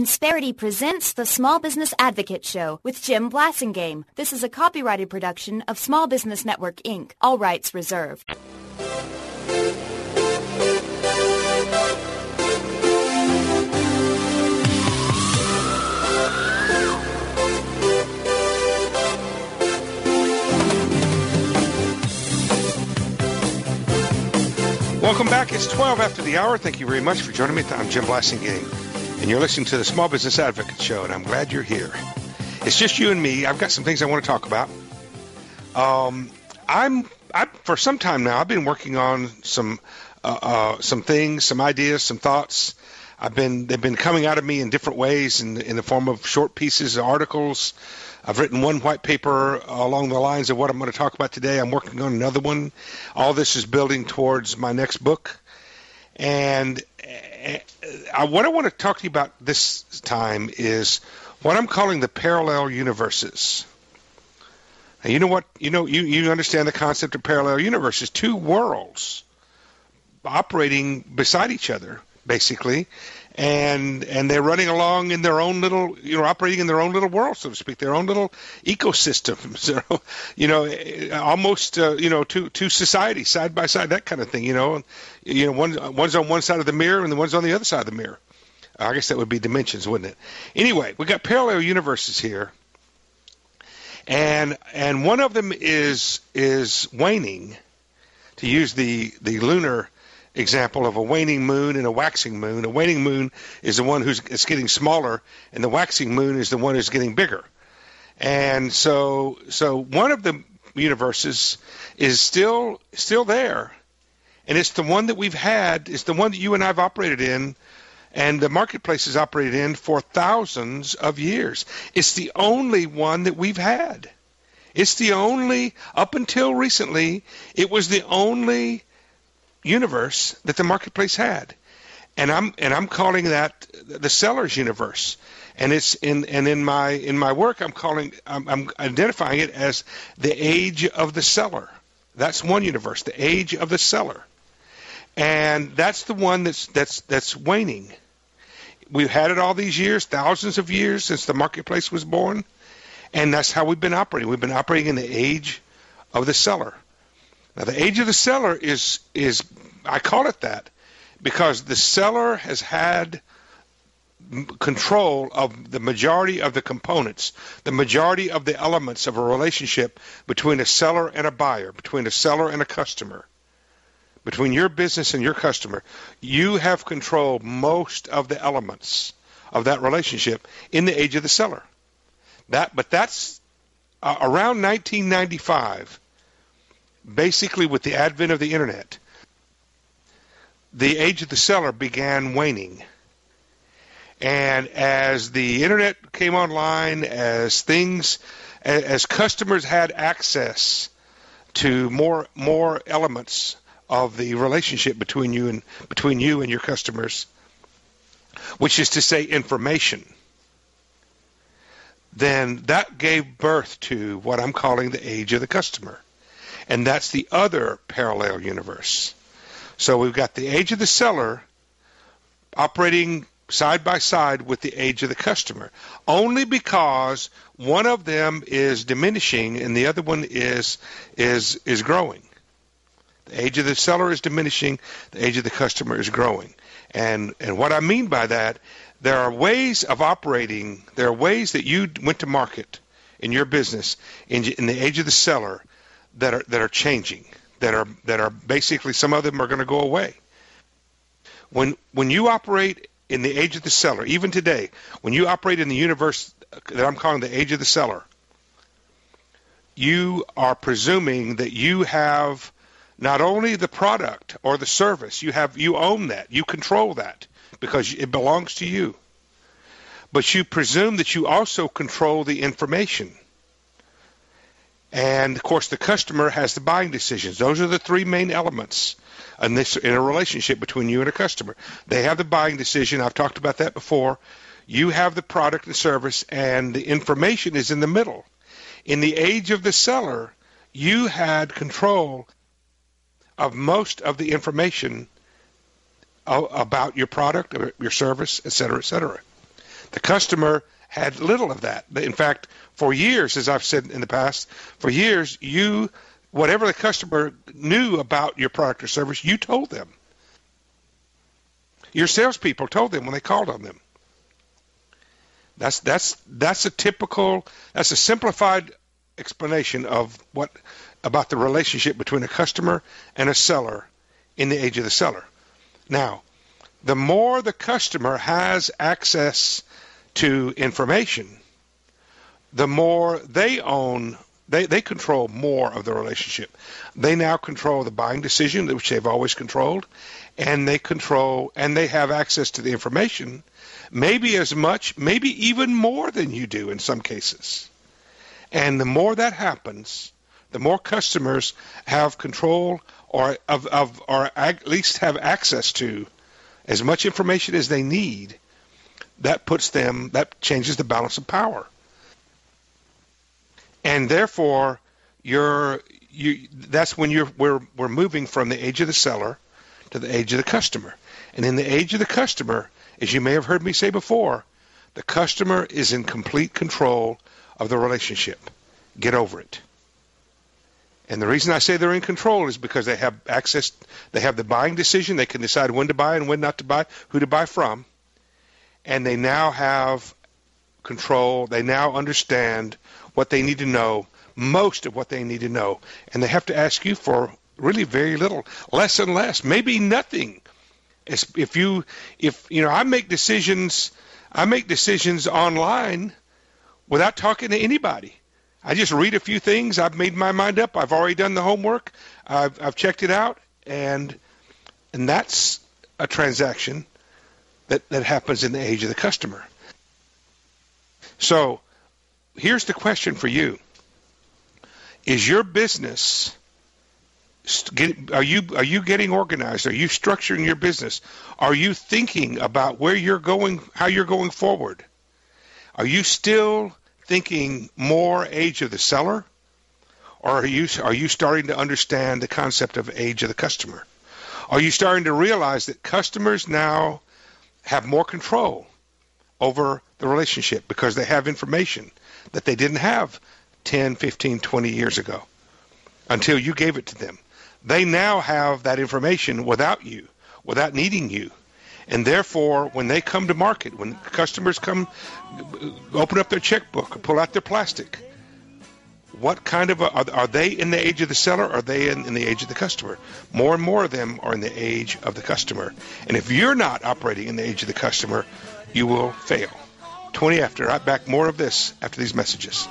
Insperity presents the Small Business Advocate Show with Jim Blasingame. This is a copyrighted production of Small Business Network, Inc. All rights reserved. Welcome back. It's 12 after the hour. Thank you very much for joining me. I'm Jim Blasingame, and you're listening to the Small Business Advocate Show, and I'm glad you're here. It's just you and me. I've got some things I want to talk about. For some time now, I've been working on some things, some ideas, some thoughts. They've been coming out of me in different ways in the form of short pieces, articles. I've written one white paper along the lines of what I'm going to talk about today. I'm working on another one. All this is building towards my next book. And what I want to talk to you about this time is what I'm calling the parallel universes. Now, you know what? You understand the concept of parallel universes. Two worlds operating beside each other, basically. And they're running along in their own little, operating in their own little world, so to speak, their own little ecosystems, almost, two societies side by side, that kind of thing, one's on one side of the mirror and the one's on the other side of the mirror. I guess that would be dimensions, wouldn't it? Anyway, we got parallel universes here, and one of them is waning, to use the lunar example of a waning moon and a waxing moon. A waning moon is the one it's getting smaller, and the waxing moon is the one who's getting bigger. And so one of the universes is still there, and it's the one that we've had. It's the one that you and I've operated in, and the marketplace has operated in for thousands of years. It's the only one that we've had. It's the only, up until recently, it was the only universe that the marketplace had, and I'm calling that the seller's universe, and it's in my work I'm identifying it as the age of the seller. That's one universe, the age of the seller, and that's the one that's waning. We've had it all these years, thousands of years since the marketplace was born, and that's how we've been operating. We've been operating in the age of the seller. Now, the age of the seller is I call it that because the seller has had control of the majority of the components, the majority of the elements of a relationship between a seller and a buyer, between a seller and a customer, between your business and your customer. You have controlled most of the elements of that relationship in the age of the seller. But that's around 1995. Basically, with the advent of the internet, the age of the seller began waning. And as the internet came online, as customers had access to more elements of the relationship between you and your customers, which is to say information, then that gave birth to what I'm calling the age of the customer. And that's the other parallel universe. So we've got the age of the seller operating side by side with the age of the customer, only because one of them is diminishing and the other one is growing. The age of the seller is diminishing, the age of the customer is growing. And what I mean by that, there are ways of operating, there are ways that you went to market in your business in the age of the seller that are changing, that are basically, some of them are going to go away. When you operate in the age of the seller, even today, when you operate in the universe that I'm calling the age of the seller, you are presuming that you have not only the product or the service, you own that, you control that because it belongs to you, but you presume that you also control the information. And, of course, the customer has the buying decisions. Those are the three main elements in a relationship between you and a customer. They have the buying decision. I've talked about that before. You have the product and service, and the information is in the middle. In the age of the seller, you had control of most of the information about your product, your service, et cetera, et cetera. The customer had little of that. In fact, for years, as I've said in the past, for years, whatever the customer knew about your product or service, you told them. Your salespeople told them when they called on them. That's a simplified explanation of about the relationship between a customer and a seller in the age of the seller. Now, the more the customer has access to information, the more they own. They control more of the relationship. They now control the buying decision, which they've always controlled, and they have access to the information, maybe as much, maybe even more than you do in some cases. And the more that happens, the more customers have control or at least have access to as much information as they need. That changes the balance of power. And therefore, that's when we're moving from the age of the seller to the age of the customer. And in the age of the customer, as you may have heard me say before, the customer is in complete control of the relationship. Get over it. And the reason I say they're in control is because they have access, they have the buying decision, they can decide when to buy and when not to buy, who to buy from, and they now have control, they now understand what they need to know, most of what they need to know, and they have to ask you for really very little, less and less, maybe nothing. I make decisions online without talking to anybody. I just read a few things. I've made my mind up. I've already done the homework. I've checked it out, and that's a transaction that happens in the age of the customer. So here's the question for you. Is your business, are you getting organized? Are you structuring your business? Are you thinking about where you're going, how you're going forward? Are you still thinking more age of the seller? Or are you starting to understand the concept of age of the customer? Are you starting to realize that customers now have more control over the relationship because they have information that they didn't have 10, 15, 20 years ago until you gave it to them? They now have that information without you, without needing you. And therefore, when they come to market, when customers come, open up their checkbook or pull out their plastic, what kind of are they in the age of the seller? Or are they in the age of the customer? More and more of them are in the age of the customer. And if you're not operating in the age of the customer, you will fail. 20 after. Right back. More of this after these messages.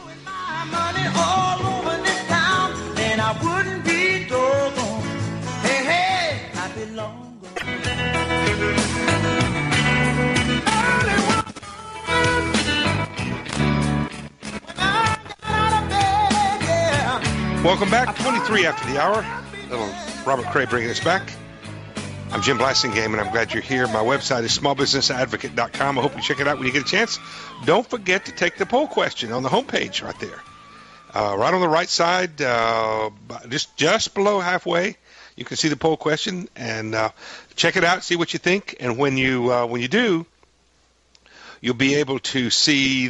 Welcome back. 23 after the hour. Little Robert Cray bringing us back. I'm Jim Blasingame, and I'm glad you're here. My website is smallbusinessadvocate.com. I hope you check it out when you get a chance. Don't forget to take the poll question on the homepage right there. Right on the right side, just below halfway, you can see the poll question, and check it out, see what you think. And when you do, you'll be able to see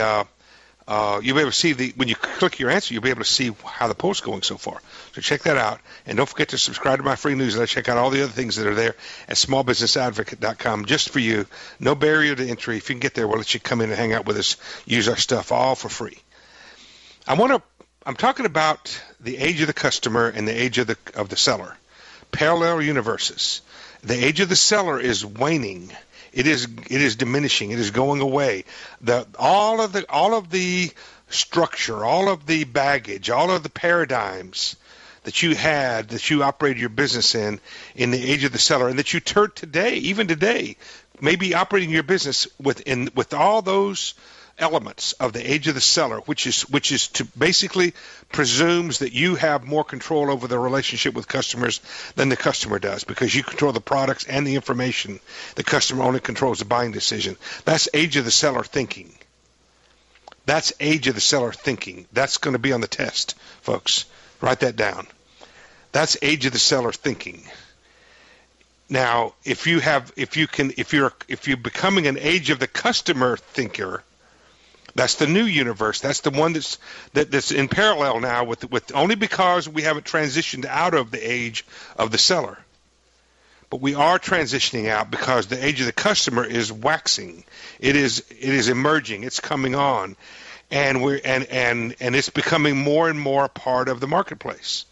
when you click your answer, you'll be able to see how the poll's going so far. So check that out. And don't forget to subscribe to my free newsletter. Check out all the other things that are there at smallbusinessadvocate.com just for you. No barrier to entry. If you can get there, we'll let you come in and hang out with us, use our stuff all for free. I'm talking about the age of the customer and the age of the seller. Parallel universes. The age of the seller is waning. It is diminishing. It is going away. All of the structure, all of the baggage, all of the paradigms that you had, that you operated your business in the age of the seller, and that you even today, maybe operating your business with all those elements of the age of the seller, which is to basically presumes that you have more control over the relationship with customers than the customer does, because you control the products and the information. The customer only controls the buying decision. That's age of the seller thinking. That's age of the seller thinking. That's going to be on the test, folks. Write that down. That's age of the seller thinking. Now, if you're becoming an age of the customer thinker, that's the new universe. That's the one that's in parallel now with only because we haven't transitioned out of the age of the seller. But we are transitioning out because the age of the customer is waxing. It is emerging. It's coming on, and it's becoming more and more a part of the marketplace.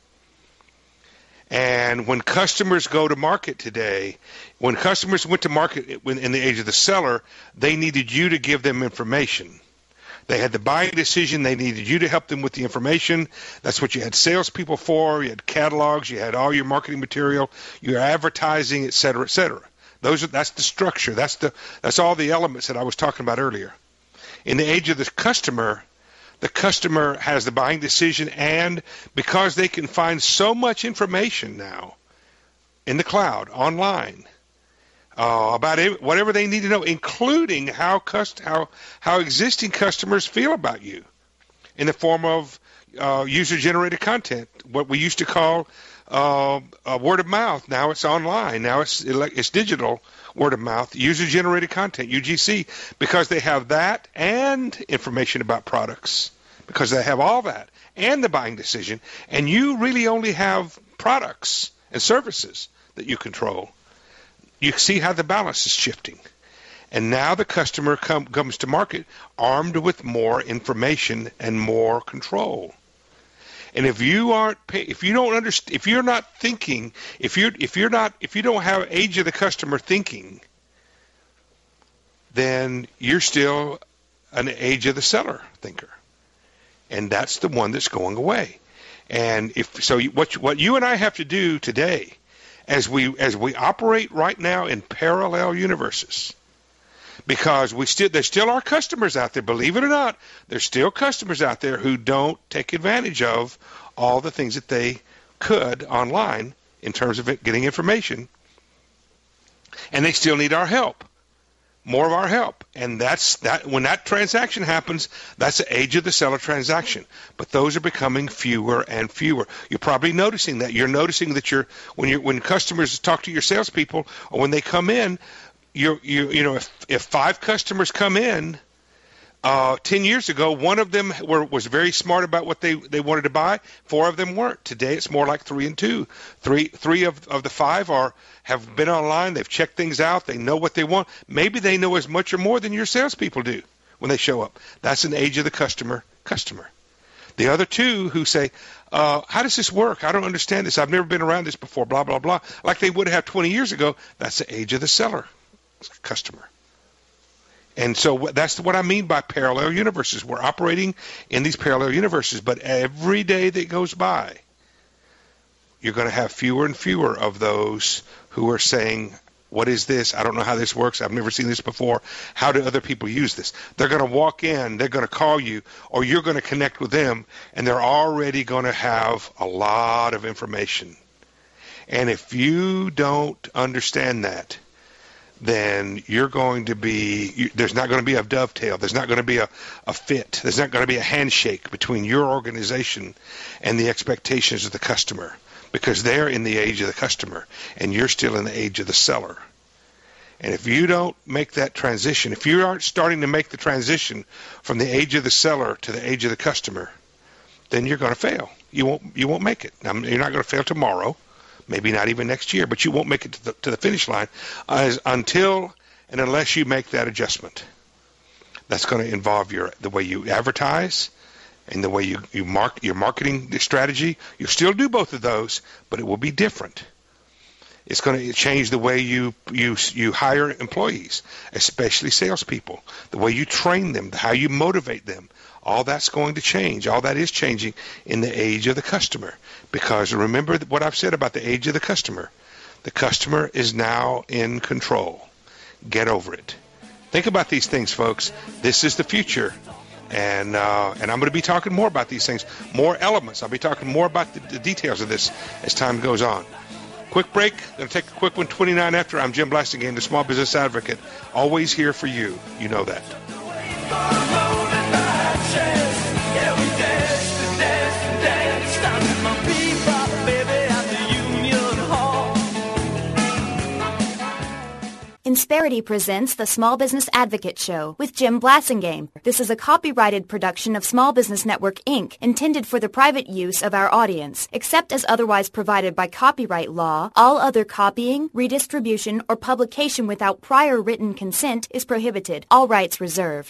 And when customers go to market today, when customers went to market in the age of the seller, they needed you to give them information. They had the buying decision. They needed you to help them with the information. That's what you had salespeople for. You had catalogs. You had all your marketing material, your advertising, et cetera, et cetera. That's the structure. That's all the elements that I was talking about earlier. In the age of the customer has the buying decision, and because they can find so much information now in the cloud, online, about whatever they need to know, including how existing customers feel about you in the form of user-generated content, what we used to call word of mouth. Now it's online. Now it's digital word of mouth, user-generated content, UGC, because they have that and information about products, because they have all that and the buying decision, and you really only have products and services that you control. You see how the balance is shifting. And now the customer comes to market armed with more information and more control. And if you don't have age of the customer thinking, then you're still an age of the seller thinker. And that's the one that's going away. And what you and I have to do today, as we operate right now in parallel universes, because there still are customers out there, believe it or not, there's still customers out there who don't take advantage of all the things that they could online in terms of getting information, and they still need our help, more of our help. And when that transaction happens, that's the age of the seller transaction. But those are becoming fewer and fewer. You're probably noticing that. You're noticing that when customers talk to your salespeople, or when they come in, if 5 customers come in 10 years ago, one of them was very smart about what they wanted to buy. 4 of them weren't. Today it's more like 3 and 2. Three of the 5 have been online. They've checked things out. They know what they want. Maybe they know as much or more than your salespeople do when they show up. That's an age of the customer. The other 2 who say, how does this work? I don't understand this. I've never been around this before, blah, blah, blah, like they would have 20 years ago. That's the age of the seller customer. And so that's what I mean by parallel universes. We're operating in these parallel universes, but every day that goes by, you're going to have fewer and fewer of those who are saying, what is this? I don't know how this works. I've never seen this before. How do other people use this? They're going to walk in, they're going to call you, or you're going to connect with them, and they're already going to have a lot of information. And if you don't understand that, then there's not going to be a dovetail. There's not going to be a fit. There's not going to be a handshake between your organization and the expectations of the customer, because they're in the age of the customer and you're still in the age of the seller. And if you don't make that transition, if you aren't starting to make the transition from the age of the seller to the age of the customer, then you're going to fail. You won't make it. Now, you're not going to fail tomorrow. Maybe not even next year, but you won't make it to the finish line until and unless you make that adjustment. That's going to involve the way you advertise and the way you mark your marketing strategy. You'll still do both of those, but it will be different. It's going to change the way you hire employees, especially salespeople, the way you train them, how you motivate them. All that's going to change. All that is changing in the age of the customer. Because remember what I've said about the age of the customer. The customer is now in control. Get over it. Think about these things, folks. This is the future. And I'm going to be talking more about these things, more elements. I'll be talking more about the details of this as time goes on. Quick break. Going to take a quick one, 29 after. I'm Jim Blasingame, the Small Business Advocate. Always here for you. You know that. Insperity presents the Small Business Advocate Show with Jim Blasingame. This is a copyrighted production of Small Business Network, Inc., intended for the private use of our audience. Except as otherwise provided by copyright law, all other copying, redistribution, or publication without prior written consent is prohibited. All rights reserved.